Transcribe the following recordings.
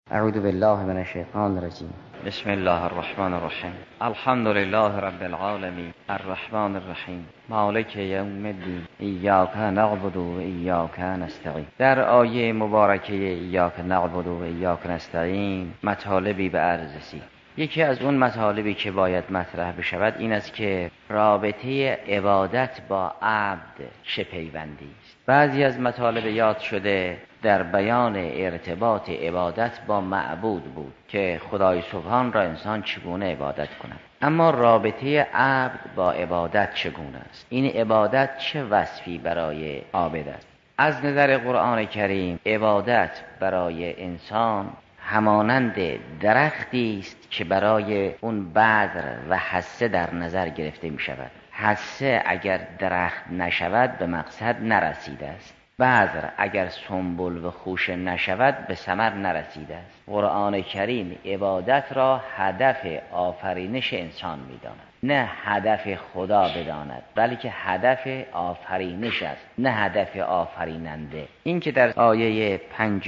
اعوذ بالله من الشیطان الرجیم. بسم الله الرحمن الرحیم. الحمد لله رب العالمین الرحمن الرحیم مالک یوم الدین ایاک نعبد و ایاک نستعین. در آیه مبارکه ایاک نعبد و ایاک نستعین مطالبی به عرض رسید. یکی از اون مطالبی که باید مطرح بشود این است که رابطه عبادت با عبد چه پیوندی است. بعضی از مطالب یاد شده در بیان ارتباط عبادت با معبود بود که خدای سبحان را انسان چگونه عبادت کند، اما رابطه عبد با عبادت چگونه است؟ این عبادت چه وصفی برای عابد است؟ از نظر قرآن کریم عبادت برای انسان همانند درختی است که برای اون بذر و حصه در نظر گرفته می شود. حصه اگر درخت نشود به مقصد نرسیده است، بذر اگر سنبل و خوشه نشود به ثمر نرسیده است. قرآن کریم عبادت را هدف آفرینش انسان می داند، نه هدف خدا بداند، بلکه هدف آفرینش است، نه هدف آفریننده. این که در آیه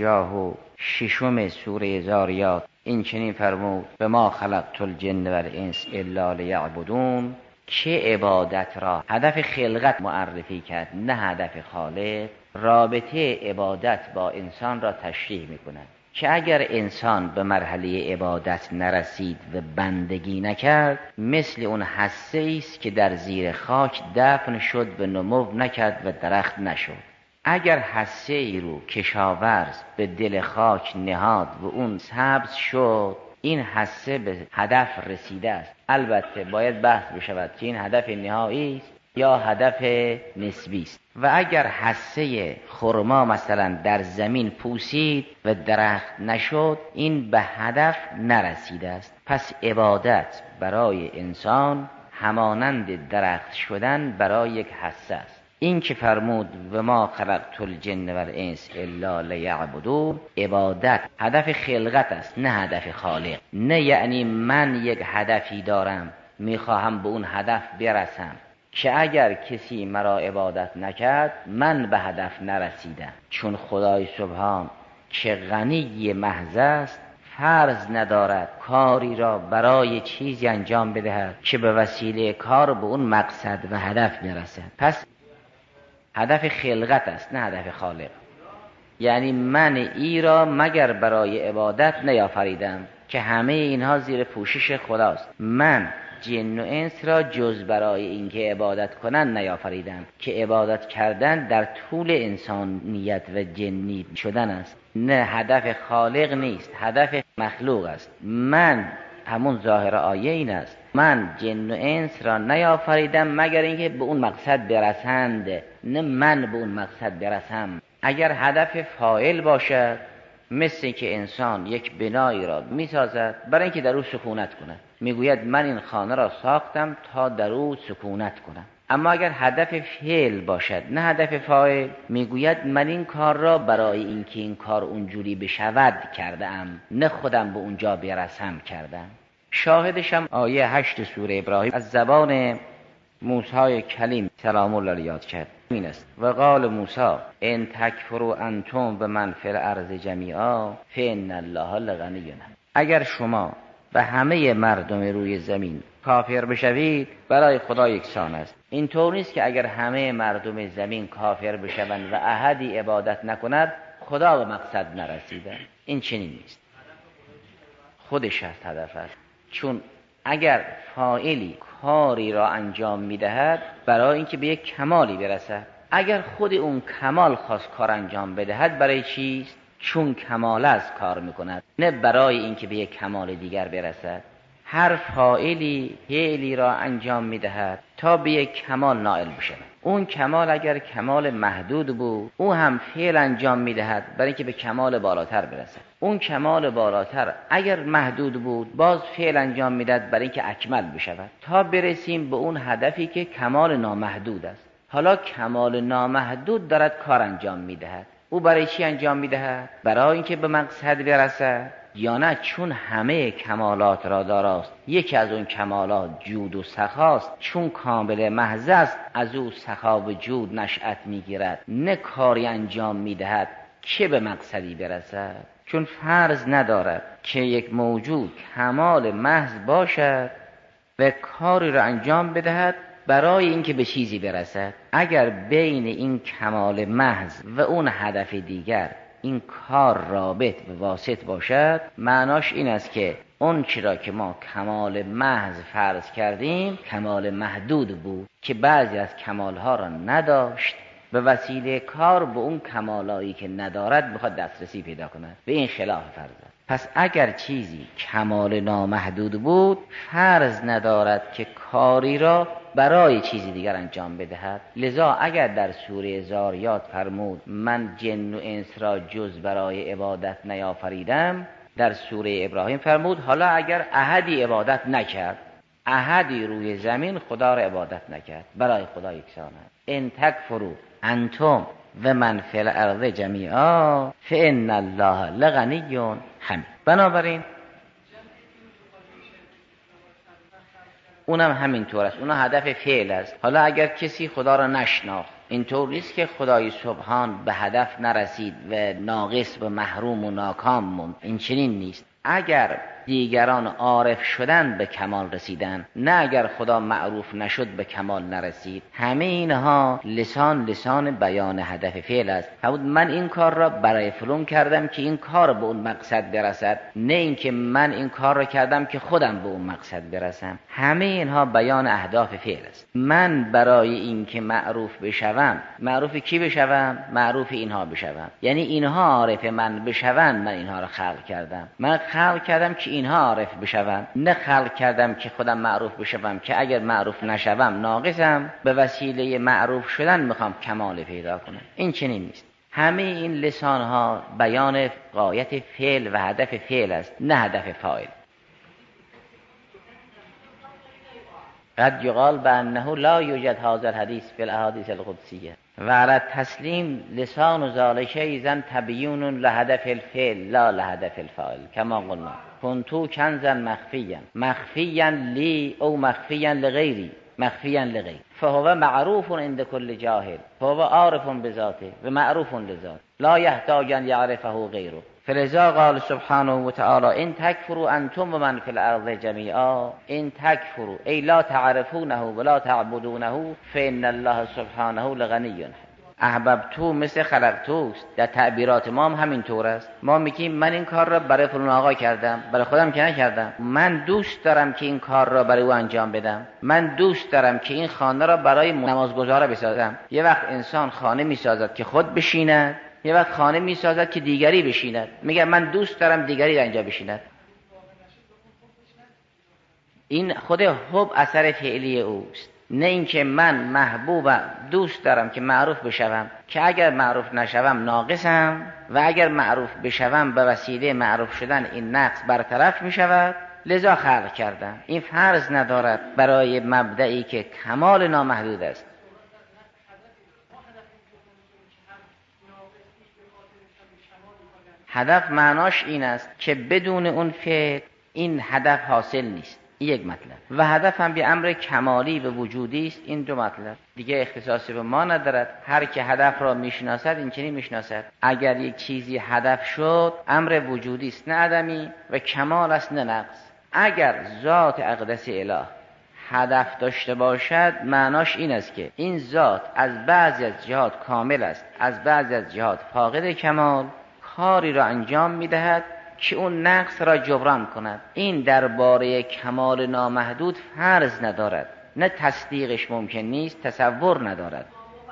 56 سوره زاریات این چنین فرمود به ما خلقت الجن و الانس الا لیعبدون، که عبادت را هدف خلقت معرفی کرد نه هدف خالق، رابطه عبادت با انسان را تشریح می کند که اگر انسان به مرحله عبادت نرسید و بندگی نکرد مثل اون حصه است که در زیر خاک دفن شد و نمو نکرد و درخت نشد. اگر حصه ای رو کشاورز به دل خاک نهاد و اون سبز شد، این حصه به هدف رسیده است. البته باید بحث بشود که این هدف نهایی است یا هدف نسبی است. و اگر حصه خرما مثلا در زمین پوسید و درخت نشد، این به هدف نرسیده است. پس عبادت برای انسان همانند درخت شدن برای یک حصه است. این که فرمود و ما خلقت الجن و الانس الا لیعبدون، عبادت هدف خلقت است نه هدف خالق. نه یعنی من یک هدفی دارم میخواهم به اون هدف برسم که اگر کسی مرا عبادت نکرد من به هدف نرسیدم. چون خدای سبحان که غنی محض است فرض ندارد کاری را برای چیزی انجام بدهد که به وسیله کار به اون مقصد و هدف میرسد. پس هدف خلقت است نه هدف خالق. یعنی من ای را مگر برای عبادت نیافریدم که همه اینها زیر پوشش خداست. من جن و انس را جز برای اینکه عبادت کنن نیافریدم که عبادت کردن در طول انسانیت و جنی شدن است، نه هدف خالق نیست، هدف مخلوق است. من همون ظاهر آیه این است، من جن و انس را نیافریدم مگر اینکه به اون مقصد برسند، نه من به اون مقصد برسم. اگر هدف فاعل باشد مثل که انسان یک بنایی را میسازد برای اینکه در او سکونت کند، میگوید من این خانه را ساختم تا در او سکونت کنم. اما اگر هدف فعل باشد نه هدف فاعل، میگوید من این کار را برای اینکه این کار اونجوری بشود کردم، نه خودم به اونجا برسم کردم. شاهدشم آیه 8 سوره ابراهیم از زبان موسی کلیم سلام الله علیه یاد کرد. این است و قال موسی ان تکفروا انتم بمن فی الارض جمیعا فان الله لغنی حمید. اگر شما به همه مردم روی زمین کافر بشوید برای خدا یکسان است. این طور نیست که اگر همه مردم زمین کافر بشوند و احدی عبادت نکند خدا به مقصد نرسیده. این چنین نیست، خودش است هدف است. چون اگر فاعلی کاری را انجام میدهد برای اینکه به یک کمالی برسد، اگر خود اون کمال خواست کار انجام بدهد برای چیست؟ چون کمال از کار میکند، نه برای اینکه به یک کمال دیگر برسد. هر فاعلی فعلی را انجام میدهد تا به یک کمال نائل بشه. اون کمال اگر کمال محدود بود او هم فعل انجام میدهد برای اینکه به کمال بالاتر برسد. اون کمال بالاتر اگر محدود بود باز فعل انجام میدهد برای اینکه اکمل بشود تا برسیم به اون هدفی که کمال نامحدود است. حالا کمال نامحدود دارد کار انجام میدهد، او برای چی انجام میدهد؟ برای اینکه به مقصد برسد یا نه چون همه کمالات را داراست؟ یکی از اون کمالات جود و سخاست، چون کامل محض است از او سخا و جود نشأت میگیرد، نه کاری انجام میدهد که به مقصدی برسد. چون فرض ندارد که یک موجود کمال محض باشد و کاری را انجام بدهد برای اینکه به چیزی برسد. اگر بین این کمال محض و اون هدف دیگر این کار رابط و واسط باشد، معناش این است که اون چرا که ما کمال محض فرض کردیم کمال محدود بود که بعضی از کمالها را نداشت، به وسیله کار به اون کمالایی که ندارد بخواد دسترسی پیدا کند. به این خلاف فرض است. پس اگر چیزی کمال نامحدود بود، فرض ندارد که کاری را برای چیزی دیگر انجام بدهد. لذا اگر در سوره زاریات فرمود من جن و انس را جز برای عبادت نیافریدم، در سوره ابراهیم فرمود حالا اگر احدی عبادت نکرد، احدی روی زمین خدا را عبادت نکرد، برای خدا یکسان است. ان تکفروا انتم و من فی الارض جمیعا فان الله لغنی حمید. بنابراین اونم همینطور است، اونها هدف فعل است. حالا اگر کسی خدا را نشناخت، اینطور نیست که خدای سبحان به هدف نرسید و ناقص و محروم و ناکام موند، این چنین نیست. اگر دیگران عارف شدن به کمال رسیدن، نه اگر خدا معروف نشد به کمال نرسید. همه اینها لسان بیان هدف فعل است. فرمود من این کار را برای فلان کردم که این کار به اون مقصد برسد، نه اینکه من این کار را کردم که خودم به اون مقصد برسم. همه اینها بیان اهداف فعل است. من برای اینکه معروف بشوم، معروف کی بشوم؟ معروف اینها بشوم، یعنی اینها عارف من بشوند، من اینها را خلق کردم. من خلق کردم که اینها عارف بشوم، نه خلق کردم که خودم معروف بشوم که اگر معروف نشوم ناقصم، به وسیله معروف شدن میخوام کمال پیدا کنم. این چنین نیست. همه این لسان ها بیان غایت فعل و هدف فعل است، نه هدف فاعل. قد یقال بانه لا یوجد هذا الحدیث فی الاحادیث القدسیه و علی التسلیم لسان ذلک اذن تبیین لهدف الفعل لا لهدف الفاعل کما قلنا کنتو کنزا مخفیا لی او مخفیا لغیری فهو معروف عند كل جاهل فهو عارف بذاته و معروف لذاته لا يحتاج ان يعرفه غیره. فلذا قال سبحانه وتعالى ان تكفروا انتم ومن في الارض جميعا ان تكفروا ای لا تعرفونه ولا تعبدونه فان الله سبحانه لغنی. احببتو مثل خلقتوست. در تعبیرات ما هم همینطور است. ما میگیم من این کار را برای فلان آقا کردم، برای خودم که نکردم. من دوست دارم که این کار را برای او انجام بدم. من دوست دارم که این خانه را برای نمازگزار بسازم. یه وقت انسان خانه میسازد که خود بشیند، یه وقت خانه میسازد که دیگری بشیند. میگه من دوست دارم دیگری اینجا بشیند. این خود حب اثر فعلی اوست، نه اینکه من محبوبم دوست دارم که معروف بشوم که اگر معروف نشوم ناقصم و اگر معروف بشوم به وسیله معروف شدن این نقص برطرف می شود، لذا خلق کردم. این فرض ندارد برای مبدئی که کمال نامحدود است. هدف معناش این است که بدون اون فعل این هدف حاصل نیست. یک مطلب. و هدف هم به امر کمالی و وجودی است. این دو مطلب دیگه اختصاصی به ما ندارد. هر که هدف را میشناسد این چنین میشناسد. اگر یک چیزی هدف شد امر وجودی است نه عدمی و کمال است نه نقص. اگر ذات اقدس اله هدف داشته باشد معناش این است که این ذات از بعضی از جهات کامل است، از بعضی از جهات فاقد کمال، کاری را انجام میدهد که اون نقص را جبران کند. این درباره کمال نامحدود فرض ندارد، نه تصدیقش ممکن نیست، تصور ندارد.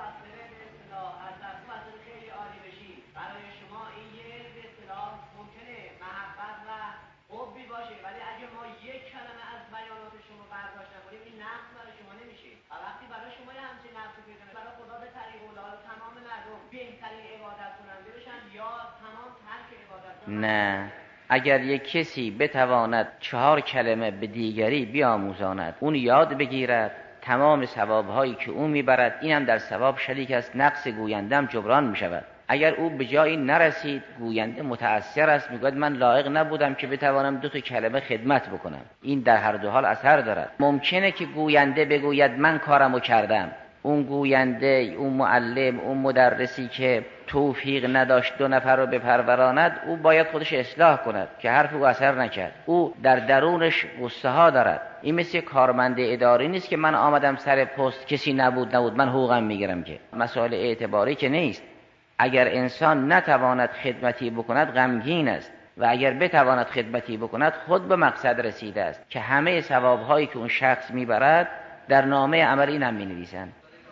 نه، اگر یک کسی بتواند 4 کلمه به دیگری بیاموزاند، اون یاد بگیرد، تمام ثوابهایی که او میبرد اینم در ثواب شریک است، نقص گویندم جبران میشود. اگر او به جایی نرسید، گوینده متأثر است، میگوید من لایق نبودم که بتوانم 2 کلمه خدمت بکنم. این در هر دو حال اثر دارد. ممکنه که گوینده بگوید من کارمو کردم، اون گوینده، اون معلم، اون مدرسی که توفیق نداشت 2 نفر رو بپروراند، او باید خودش اصلاح کند که حرف او اثر نکرد. او در درونش غصه ها دارد. این مثل کارمند اداری نیست که من آمدم سر پست کسی نبود من حقوقم میگیرم، که مسائل اعتباری که نیست. اگر انسان نتواند خدمتی بکند غمگین است و اگر بتواند خدمتی بکند خود به مقصد رسیده است، که همه ثوابهایی که اون شخص میبرد در نامه عمل این هم مینویسند.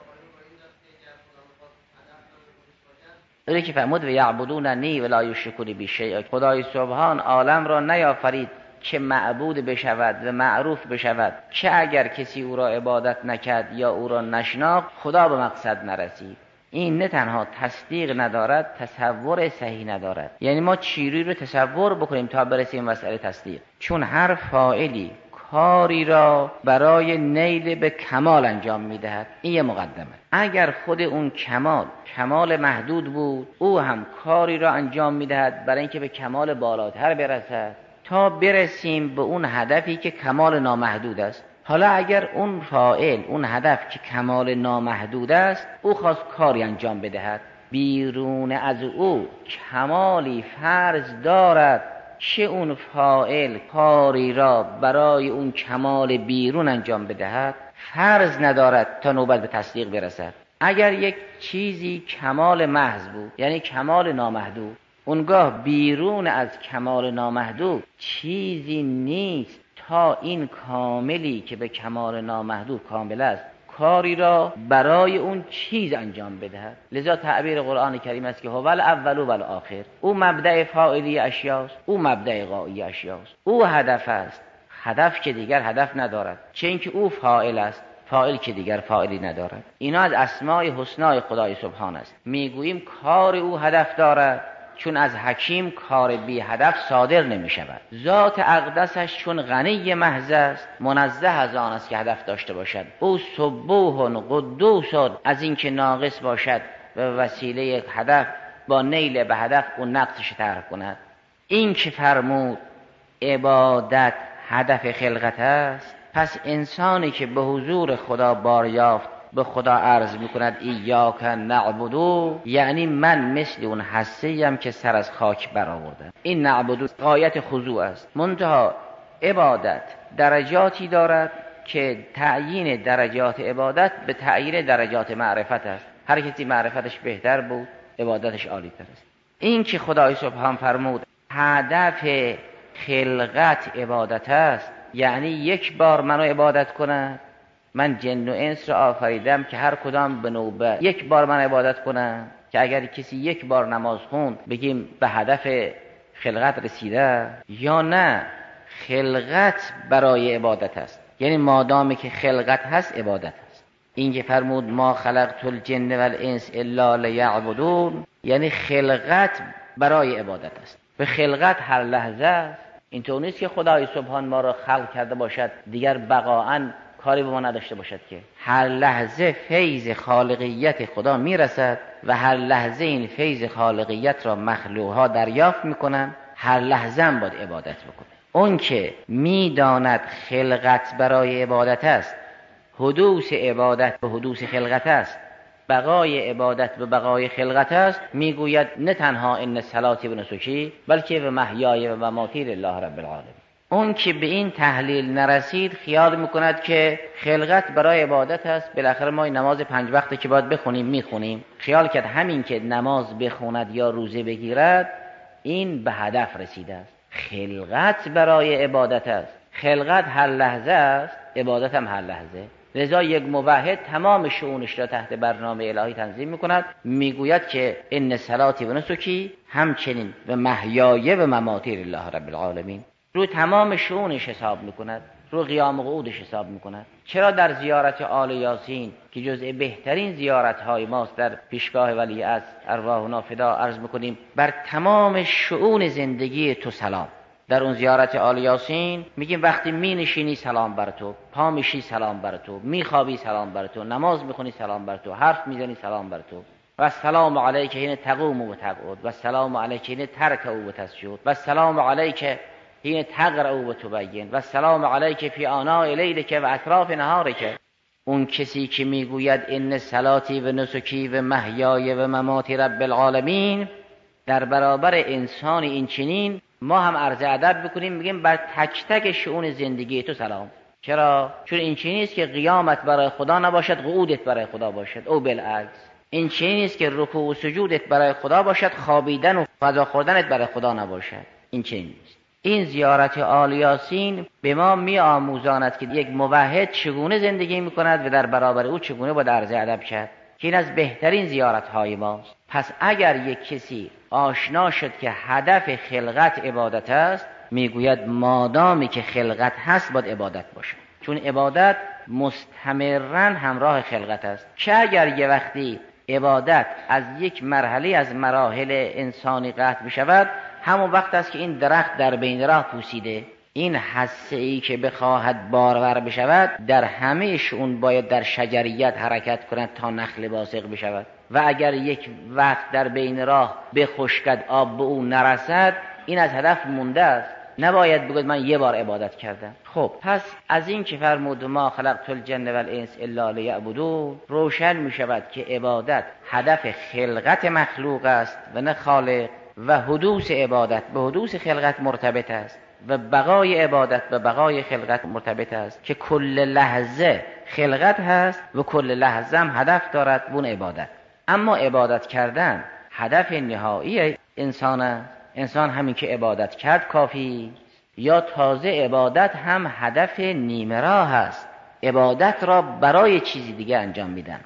اینه که فرمود و یعبدوننی ولا یشرکون بی شیئا. خدای سبحان عالم را نیافرید که معبود بشود و معروف بشود، که اگر کسی او را عبادت نکرد یا او را نشناخت خدا به مقصد نرسید. این نه تنها تصدیق ندارد، تصور صحیح ندارد. یعنی ما چیزی رو تصور بکنیم تا برسیم مسئله تصدیق. چون هر فاعلی کاری را برای نیل به کمال انجام میدهد، این یه مقدمه. اگر خود اون کمال محدود بود، او هم کاری را انجام میدهد برای اینکه به کمال بالاتر برسد، تا برسیم به اون هدفی که کمال نامحدود است. حالا اگر اون فاعل، اون هدف که کمال نامحدود است، او خواست کاری انجام بدهد، بیرون از او کمالی فرض دارد که اون فاعل کاری را برای اون کمال بیرون انجام بدهد، فرض ندارد تا نوبت به تصدیق برسد. اگر یک چیزی کمال محض بود، یعنی کمال نامحدود، اونگاه بیرون از کمال نامحدود چیزی نیست تا این کاملی که به کمال نامحدود کامل است کاری را برای اون چیز انجام بدهد. لذا تعبیر قرآن کریم است که هو الاول و الاخر. او مبدأ فاعلی اشیاست، او مبدأ غایی اشیاست. او هدف است، هدف که دیگر هدف ندارد، چه اینکه او فاعل است، فاعل که دیگر فاعلی ندارد. اینا از اسماء حسنای خدای سبحان است. میگوییم کار او هدف دارد، چون از حکیم کار بی هدف صادر نمی شود. ذات اقدسش چون غنی محض است، منزه از آن است که هدف داشته باشد. او سبوح قدوس از این که ناقص باشد و وسیله هدف با نیل به هدف اون نقصش طرح کند. این که فرمود عبادت هدف خلقت است، پس انسانی که به حضور خدا بار یافت به خدا عرض میکند ایاک نعبدو، یعنی من مثل اون هسته‌ام که سر از خاک برآورده. این نعبدو غایت خضوع است. منتها عبادت درجاتی دارد که تعیین درجات عبادت به تعیین درجات معرفت است. هر کسی معرفتش بهتر بود عبادتش عالی‌تر است. این که خدای سبحان فرمود هدف خلقت عبادت است، یعنی یک بار منو عبادت کنه. من جن و انس را آفریدم که هر کدام به نوبه یک بار من عبادت کنم، که اگر کسی یک بار نماز خوند بگیم به هدف خلقت رسیده، یا نه خلقت برای عبادت است. یعنی مادامی که خلقت هست عبادت است. این که فرمود ما خلقت الجن والانس الا لیعبدون، یعنی خلقت برای عبادت است. به خلقت هر لحظه است. اینطور نیست که خدای سبحان ما را خلق کرده باشد دیگر بقاءً کاری به ما نداشته باشد، که هر لحظه فیض خالقیت خدا میرسد و هر لحظه این فیض خالقیت را مخلوقها دریافت میکنن. هر لحظه هم باید عبادت بکنه. اون که میداند خلقت برای عبادت است، حدوث عبادت به حدوث خلقت است، بقای عبادت به بقای خلقت است، میگوید نه تنها ان صلاتی و نسکی بلکه به محیای و مماتی لله رب العالمین. اون که به این تحلیل نرسید خیال میکند که خلقت برای عبادت است، بالاخره ما نماز 5 وقته که باید بخونیم میخونیم. خیال کرد همین که نماز بخوند یا روزه بگیرد این به هدف رسیده است. خلقت برای عبادت است. خلقت هر لحظه است، عبادت هم هر لحظه. لذا یک موحد تمام شؤونش را تحت برنامه الهی تنظیم میکند. میگوید که ان صلاتی و نسکی همچنین و محیای و مماتی لله رب العالمین. رو تمام شؤونش حساب میکند، رو قیام قعودش حساب میکند. چرا در زیارت آل یاسین که جزء بهترین زیارت‌های ماست در پیشگاه ولی از ارواحنا فدا عرض میکنیم بر تمام شؤون زندگی تو سلام. در اون زیارت آل یاسین میگیم وقتی می نشینی سلام بر تو، پا میشی سلام بر تو، میخوابی سلام بر تو، نماز میخونی سلام بر تو، حرف میزنی سلام بر تو. و السلام علیک حین تقوم و تقعد و السلام علیک حین ترکع و تسجد و السلام علیک حین تقرأ و تبین و السلام علیک فی آناء لیلک و اطراف نهارک. اون کسی که میگوید ان صلاتی و نسکی و محیای و مماتی رب العالمین، در برابر انسان این چنین ما هم عرض ادب بکنیم، بگیم بر تک تک شؤون زندگی تو سلام. چرا؟ چون این چنین است که قیامت برای خدا نباشد، قعودت برای خدا باشد، او بالعکس. این چنین است که رکوع و سجودت برای خدا باشد، خوابیدن و غذا خوردنت برای خدا نباشد. این چنین است. این زیارت آل یاسین به ما می آموزاند که یک موحد چگونه زندگی می کند و در برابر او چگونه با عرض ادب شد، که این از بهترین زیارت های ماست. پس اگر یک کسی آشنا شد که هدف خلقت عبادت است، میگوید مادامی که خلقت هست باید عبادت باشد، چون عبادت مستمرا همراه خلقت است. که اگر یه وقتی عبادت از یک مرحله از مراحل انسانی قطع بشود، همون وقت است که این درخت در بین راه پوسیده. این حسه ای که بخواهد بارور بشود در همه شؤون باید در شجریت حرکت کند تا نخل باسق بشود، و اگر یک وقت در بین راه بخشکد آب به او نرسد، این از هدف مونده است. نباید بگوید من یه بار عبادت کردم. خب پس از این که فرمود ما خلقت الجن والانس الا لیعبدون، روشن می شود که عبادت هدف خلقت مخلوق است و نه خالق، و حدوث عبادت به حدوث خلقت مرتبط است و بقای عبادت به بقای خلقت مرتبط است، که کل لحظه خلقت هست و کل لحظه هم هدف دارد بون عبادت. اما عبادت کردن هدف نهایی انسان است. انسان همین که عبادت کرد کافی، یا تازه عبادت هم هدف نیمه راه است. عبادت را برای چیزی دیگه انجام میدن.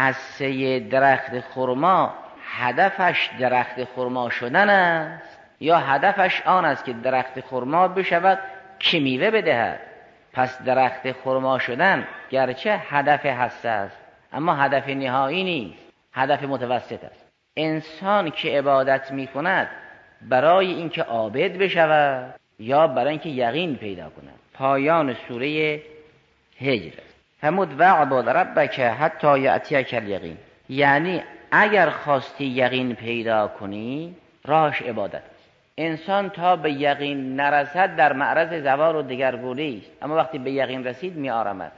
حسه درخت خرما هدفش درخت خرما شدن است، یا هدفش آن است که درخت خرما بشود که میوه بدهد؟ پس درخت خرما شدن گرچه هدف حسه است، اما هدف نهایی نیست، هدف متوسط است. انسان که عبادت میکند برای اینکه عابد بشود یا برای اینکه یقین پیدا کند. پایان سوره هجر است. فرمود وعبد ربک حتی یأتیک الیقین، یعنی اگر خواستی یقین پیدا کنی راهش عبادت است. انسان تا به یقین نرسد در معرض زوال و دگرگونی است، اما وقتی به یقین رسید می آرامد.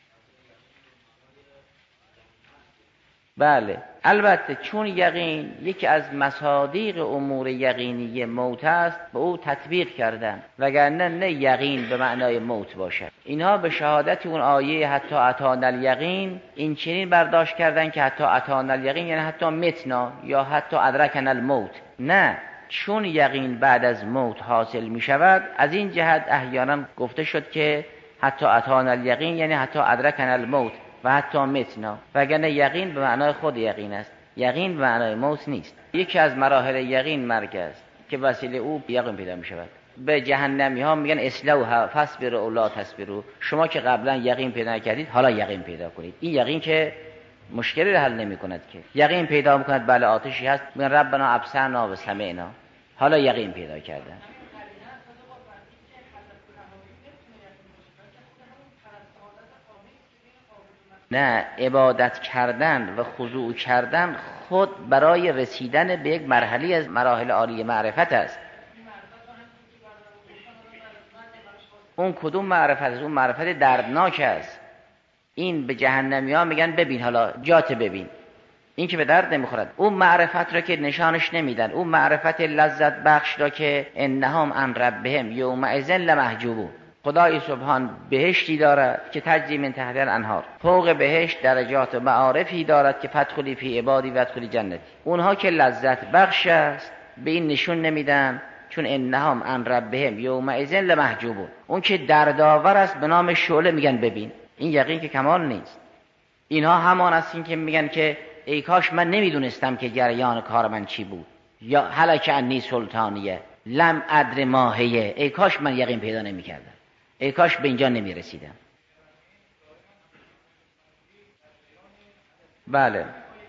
بله البته چون یقین یکی از مصادیق امور یقینی موت است، به او تطبیق کردن، وگرنه نه یقین به معنای موت باشد. اینها به شهادت اون آیه حتی اتانا الیقین این چنین برداشت کردن که حتی اتانا الیقین یعنی حتی متنا یا حتی ادرکنا الموت. نه، چون یقین بعد از موت حاصل می شود، از این جهت احیانا گفته شد که حتی اتانا الیقین یعنی حتی ادرکنا الموت و حتی متنا، وگرنه یقین به معنای خود یقین است، یقین به معنای موت نیست. یکی از مراحل یقین مرگ است که وسیله او یقین پیدا می شود. به جهنمی ها میگن اصلوها فاصبروا او لا تصبروا، شما که قبلا یقین پیدا کردید حالا یقین پیدا کنید. این یقین که مشکلی را حل نمی کند، که یقین پیدا میکند بله آتشی هست، میگن ربنا ابصرنا و سمعنا، حالا یقین پیدا کردن. نه، عبادت کردن و خضوع کردن خود برای رسیدن به یک مرحله از مراحل عالی معرفت است. اون کدوم معرفت است؟ اون معرفت دردناک است. این به جهنمی ها میگن ببین حالا جات ببین، این که به درد نمیخورد. اون معرفت را که نشانش نمیدن، اون معرفت لذت بخش را که انهم عن ربهم یومئذ لمحجوبون. خدای سبحان بهشتی دارد که تجری من تحتها الانهار، فوق بهشت درجات و معارفی دارد که فادخلی فی عبادی و ادخلی جنتی. اونها که لذت بخش است به این نشون نمیدن، چون انهم عن ربهم یومئذ لمحجوبون. اون که دردآور است به نام شعله میگن ببین. این یقین که کمال نیست. اینها همان هستین که میگن که ای کاش من نمیدونستم که جریان کار من چی بود، یا هلک عنی سلطانیه لم ادر ما هی، ای کاش من یقین پیدا نمیکردم، ای کاش به اینجا نمیرسیدم. بله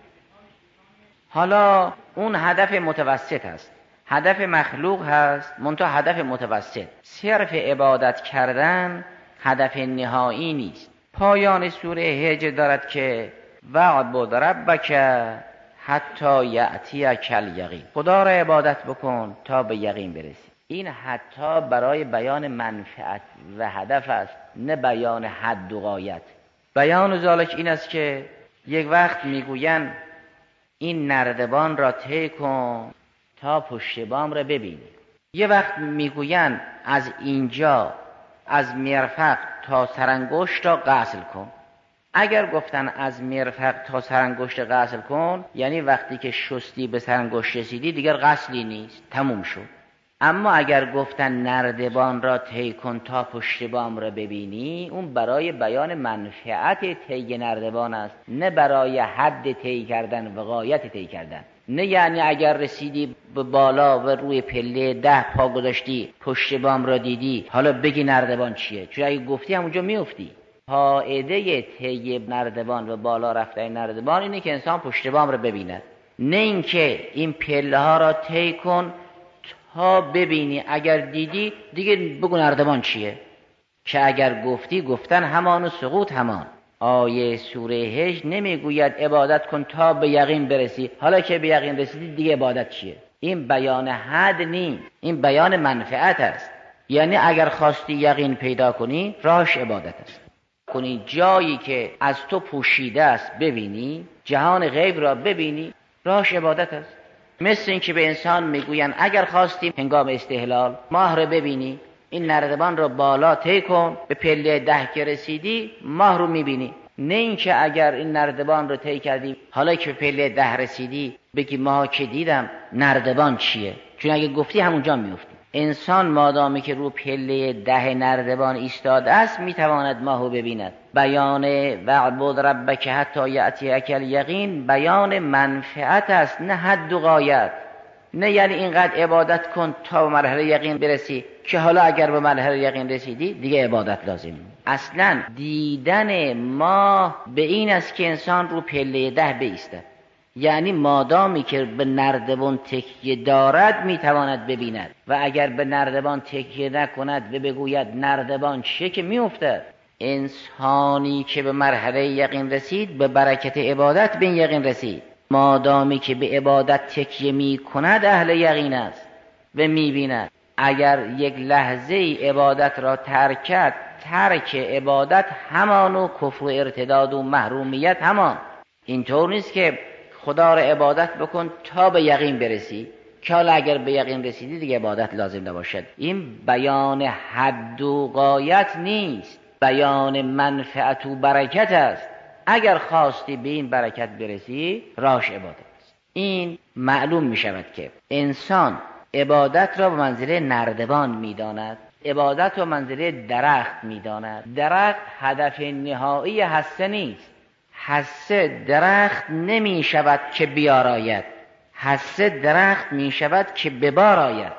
حالا اون هدف متوسط است، هدف مخلوق هست منتها هدف متوسط. صرف عبادت کردن هدف نهایی نیست. پایان سوره هجر دارد که وعبد ربک حتی یأتیک الیقین، خدا را عبادت بکن تا به یقین برسی. این حتی برای بیان منفعت و هدف است، نه بیان حد و غایت. بیان ذالک این است که یک وقت میگویند این نردبان را طی کن تا پشت بام را ببینی. یه وقت میگویند از اینجا از مرفق تا سرانگشت را غسل کن. اگر گفتن از مرفق تا سرانگشت غسل کن، یعنی وقتی که شستی به سرانگشت رسیدی دیگر غسلی نیست، تموم شد. اما اگر گفتن نردبان را طی کن تا پشت بام را ببینی، اون برای بیان منفعت طی نردبان است، نه برای حد طی کردن و غایت طی کردن. نه یعنی اگر رسیدی به بالا و روی پله 10 پا گذاشتی پشت بام را دیدی حالا بگی نردبان چیه، چون اگه گفتی همونجا میافتی. قاعده طی نردبان و بالا رفتن نردبان اینه که انسان پشت بام را ببیند، نه اینکه این پله ها را طی کن تا ببینی، اگر دیدی دیگه بگو نردبان چیه، که اگر گفتی گفتن همان و سقوط همان. آیه سوره هجر نمیگوید عبادت کن تا به یقین برسی، حالا که به یقین رسیدی دیگه عبادت چیه. این بیان حد نیست، این بیان منفعت است. یعنی اگر خواستی یقین پیدا کنی راهش عبادت است. کنی جایی که از تو پوشیده است ببینی، جهان غیب را ببینی، راهش عبادت است. مثل این که به انسان میگوین اگر خواستی هنگام استحلال ماه رو ببینی، این نردبان رو بالا طی کن، به پله 10 که رسیدی ماه رو میبینی. نه این که اگر این نردبان رو طی کردی حالا که به پله 10 رسیدی بگی ماه که دیدم، نردبان چیه، چون اگه گفتی همونجا میفتی. انسان مادامی که رو پله 10 نردبان ایستاده است میتواند ماهو ببیند. بیان وعبد ربک حتی یأتیک الیقین بیان منفعت است، نه حد و غایت. نه یعنی اینقدر عبادت کن تا به مرحله یقین برسی که حالا اگر به مرحله یقین رسیدی دیگه عبادت لازم. اصلا دیدن ماه به این است که انسان رو پله 10 بایستد، یعنی مادامی که به نردبان تکیه دارد میتواند ببیند، و اگر به نردبان تکیه نکند و بگوید نردبان چیه که میافتد. انسانی که به مرحله یقین رسید به برکت عبادت به این یقین رسید. مادامی که به عبادت تکیه میکند اهل یقین است و میبیند. اگر یک لحظه عبادت را ترک کرد، ترک عبادت همان و کفر و ارتداد و محرومیت همان. اینطور نیست که خدا را عبادت بکن تا به یقین برسی، که حالا اگر به یقین رسیدی دیگه عبادت لازم نباشد. این بیان حد و غایت نیست، بیان منفعت و برکت است. اگر خواستی به این برکت برسی راهش عبادت است. این معلوم می شود که انسان عبادت را به منزله نردبان می داند، عبادت را منزله درخت می داند. درخت هدف نهایی حسه نیست. حسه درخت نمی شود که بیاراید، حسه درخت می شود که ببار آید،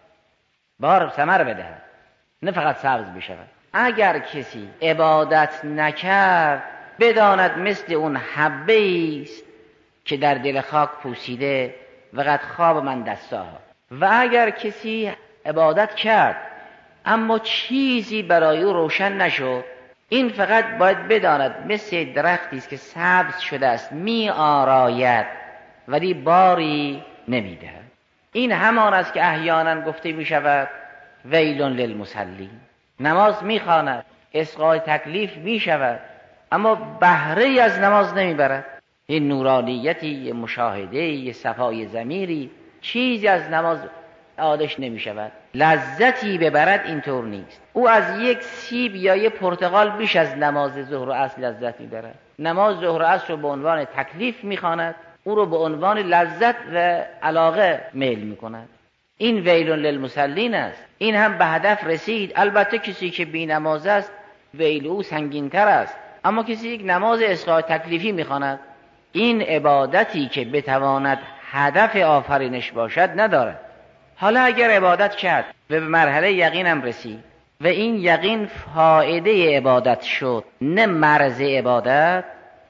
بار ثمر بدهد، نه فقط سبز بشود. اگر کسی عبادت نکرد بداند مثل اون حبه است که در دل خاک پوسیده و قد خواب من دستاها. و اگر کسی عبادت کرد اما چیزی برای او روشن نشد، این فقط باید بداند مثل درختی است که سبز شده است، می آراید ولی باری نمی دهد. این همان است که احیانا گفته می شود ویل للمصلین. نماز می خواند، اسقاء تکلیف می شود، اما بهره از نماز نمی برد. این نورانیتی، مشاهده، صفای ضمیری، چیزی از نماز عادش نمی شود، لذتی ببرد. اینطور نیست. او از یک سیب یا یک پرتقال بیش از نماز ظهر و عصر لذت می برد. نماز ظهر و عصر رو به عنوان تکلیف می خواند، او رو به عنوان لذت و علاقه میل می کند. این ویل للمصلین است. این هم به هدف رسید. البته کسی که بی نماز است ویل او سنگین تر است، اما کسی یک نماز اسقاء تکلیفی می خواند، این عبادتی که بتواند هدف آفرینش باشد ندارد. حالا اگر عبادت کرد و به مرحله یقین هم رسید و این یقین فایده عبادت شد نه مرز عبادت،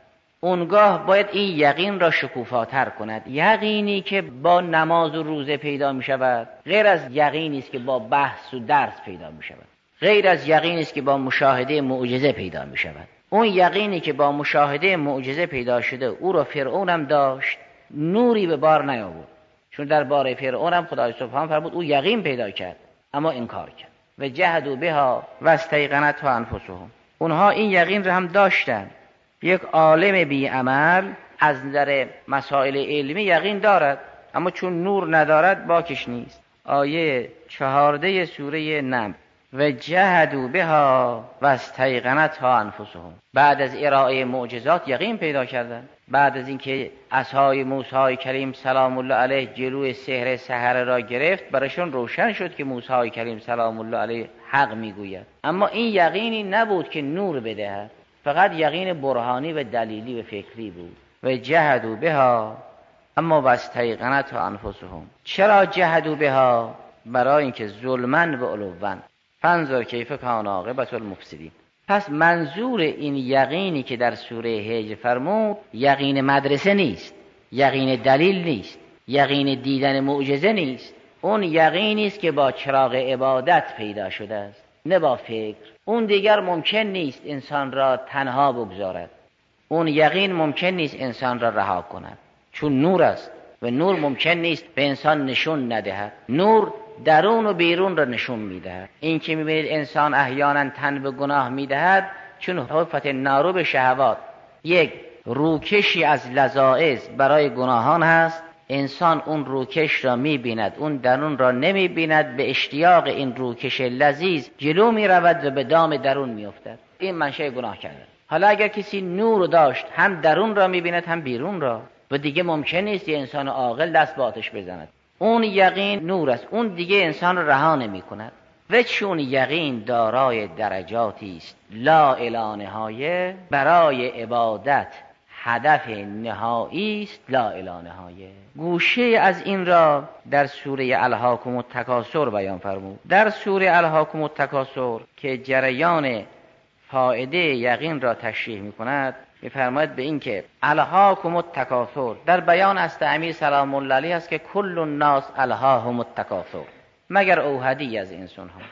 اونگاه باید این یقین را شکوفاتر کند. یقینی که با نماز و روزه پیدا می شود غیر از یقینی است که با بحث و درس پیدا می شود، غیر از یقینی است که با مشاهده معجزه پیدا می شود. اون یقینی که با مشاهده معجزه پیدا شده او را فرعون هم داشت، نوری به بار نیاورد، چون در باره فرعون هم خدای سبحان فرمود او یقین پیدا کرد اما انکار کرد. و جهدوا بها و استیقنتها انفسهم. اونها این یقین رو هم داشتن. یک عالم بی عمل از نظر مسائل علمی یقین دارد، اما چون نور ندارد باکش نیست. آیه 14 سوره نمل: و جهدوا بها و استیقنتها انفسهم. بعد از ارائه معجزات یقین پیدا کردند. بعد از اینکه عصای موسی کریم سلام الله علیه جلوی سحر سحره را گرفت، برایشون روشن شد که موسی کریم سلام الله علیه حق میگوید. اما این یقینی نبود که نور بدهد، فقط یقین برهانی و دلیلی و فکری بود. و جهدوا بها اما و استیقنتها انفسهم. چرا جهدوا بها؟ برای اینکه ظلمن و علوا. فانظر کیف کان عاقبة المفسدین. پس منظور این یقینی که در سوره هجر فرمود یقین مدرسه نیست، یقین دلیل نیست، یقین دیدن معجزه نیست. اون یقینی است که با چراغ عبادت پیدا شده است، نه با فکر. اون دیگر ممکن نیست انسان را تنها بگذارد. اون یقین ممکن نیست انسان را رها کند، چون نور است و نور ممکن نیست به انسان نشون ندهد. نور درون و بیرون را نشون میدهد. این که میبینید انسان احیانا تن به گناه میدهد چون حفت نارو به شهوات، یک روکشی از لذائذ برای گناهان هست. انسان اون روکش را میبیند، اون درون را نمیبیند. به اشتیاق این روکش لذیذ جلو میرود و به دام درون میافتد. این منشأ گناه کردن. حالا اگر کسی نور داشت، هم درون را میبیند هم بیرون را، و دیگه ممکن نیست یه انسان عاقل دست به آتش بزند. اون یقین نور است، اون دیگه انسان را رها نمی کند. و چون یقین دارای درجاتی است لا الی نهایه، برای عبادت هدف نهایی است لا الی نهایه. گوشه از این را در سوره الهاکم التکاثر بیان فرمود. در سوره الهاکم التکاثر که جریان فائده یقین را تشریح می کند، می‌فرماید به این که الهاکم التکاثر در بیان از امیر سلام الله علیه است که کل الناس الهاهم التکاثر، مگر اوحدی از انسان ها.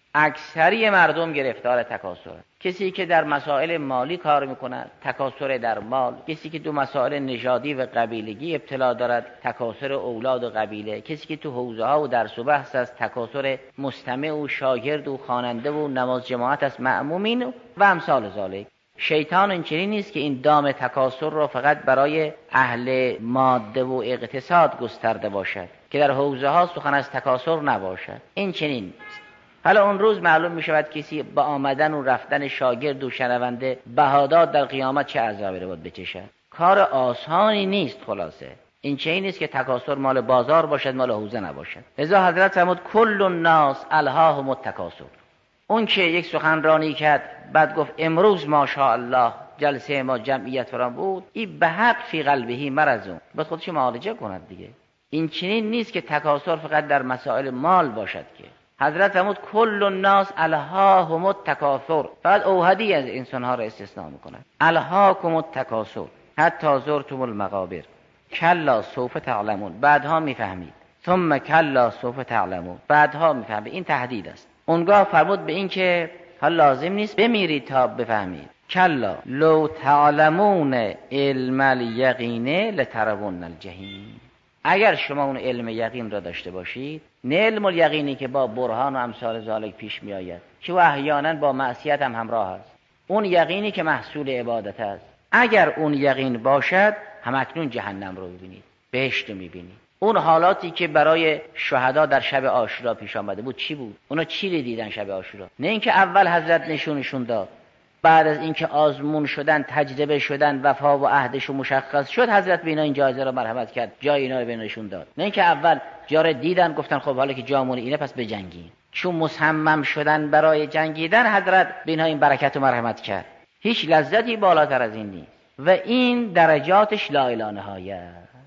اکثری مردم گرفتار تکاثر. کسی که در مسائل مالی کار میکند تکاثر در مال، کسی که تو مسائل نژادی و قبیلگی ابتلا دارد تکاثر اولاد و قبیله، کسی که تو حوزه ها و درس و بحث است تکاثر مستمع و شاگرد و خواننده و نماز جماعت است مأمومین و امثال ذالک. شیطان اینچنین نیست که این دام تکاثر را فقط برای اهل ماده و اقتصاد گسترده باشد که در حوزه ها سخن از تکاثر نباشد. این چنین نیست. حالا اون روز معلوم می شود کسی با آمدن و رفتن شاگرد و شنونده بهاداد در قیامت چه عذابی رو باید بچشد. کار آسانی نیست. خلاصه این چنین نیست که تکاثر مال بازار باشد، مال حوزه نباشد. لذا حضرت فرمود کل الناس الهاهم التکاثر. اون که یک سخنرانی کرد بعد گفت امروز ماشاءالله جلسه ما جمعیت فرام بود، این به حق فی قلبه مرضون، باید خودش معالجه کند دیگه. این چنین نیست که تکاثر فقط در مسائل مال باشد که حضرت فرمود کل الناس الهاهم التکاثر، فقط اوحدی از انسان ها را استثناء میکنند. الهاکم التکاثر حتی زرتم المقابر کلا سوف تعلمون، بعدها میفهمید. ثم کلا سوف تعلمون، بعدها میفهمید. این تهدید است. اونگاه فرمود به این که حال لازم نیست بمیرید تا بفهمید. کلا لو تعلمون علم الیقین لترون الجحیم. اگر شما اون علم یقین را داشته باشید، نه علم الیقینی که با برهان و امثال ذالک پیش می آید که و احیانا با معصیت هم همراه است، اون یقینی که محصول عبادت است. اگر اون یقین باشد همکنون جهنم رو ببینید، بهشت رو میبینید. اون حالاتی که برای شهدا در شب عاشورا پیش آمده بود چی بود؟ اونا چی دیدن شب عاشورا؟ نه اینکه اول حضرت نشونشون داد، بعد از اینکه آزمون شدن، تجربه شدن، وفا و عهدش مشخص شد، حضرت به اینا این جایزه را مرحمت کرد، جای اینا رو به نشون داد. نه اینکه اول جاره دیدن گفتن خب حالا که جامون اینه پس بجنگیم. چون مصمم شدن برای جنگیدن، حضرت به اینا این برکت و مرحمت کرد. هیچ لذتی بالاتر از این نیست و این درجاتش لا الی نهایه.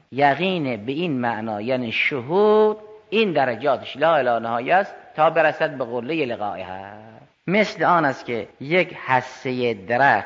یقین به این معنا یعنی شهود، این درجاتش لا الی نهایه است تا برسد به قله لقائه. مثل آن است که یک حصه درخت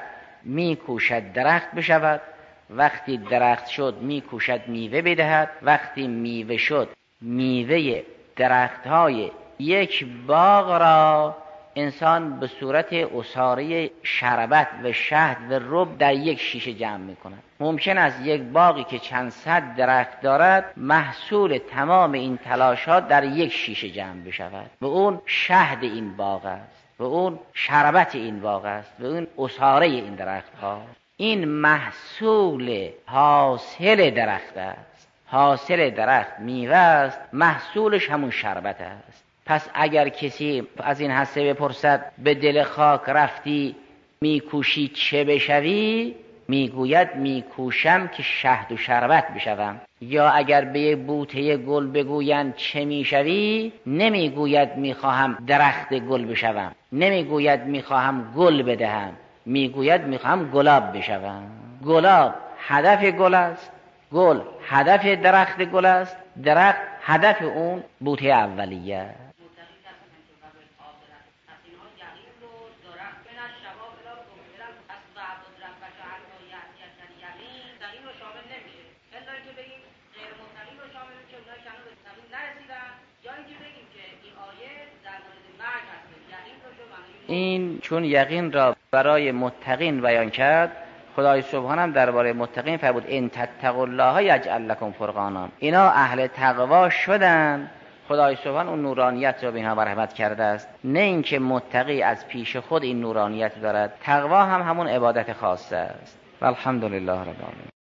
میکوشد درخت بشود، وقتی درخت شد میکوشد میوه بدهد، وقتی میوه شد میوه درخت‌های یک باغ را انسان به صورت عصاره شربت و شهد و رب در یک شیشه جمع میکند. ممکن است یک باغی که چند صد درخت دارد محصول تمام این تلاشات در یک شیشه جمع بشود و اون شهد این باغ است. و اون شربت این باغ است و اون اصاره این درخت ها. این محصول حاصل درخت است. حاصل درخت میوه است، محصولش همون شربت است. پس اگر کسی از این هسته بپرسد به دل خاک رفتی میکوشی چه بشوی، میگوید میکوشم که شهد و شربت بشوم. یا اگر به یک بوته گل بگویند چه میشوی، نمیگوید میخواهم درخت گل بشوم، نمیگوید میخواهم گل بدهم، میگوید میخواهم گلاب بشوم. گلاب هدف گل است، گل هدف درخت گل است، درخت هدف اون بوته اولیه. این چون یقین را برای متقین بیان کرد، خدای سبحان هم درباره متقین فرمود ان تتقوا الله یجعل لکم فرقانا. اینا اهل تقوا شدن، خدای سبحان اون نورانیت را به اینها مرحمت کرده است. نه اینکه متقی از پیش خود این نورانیت دارد. تقوا هم همون عبادت خاصه است. والحمدلله رب العالمین.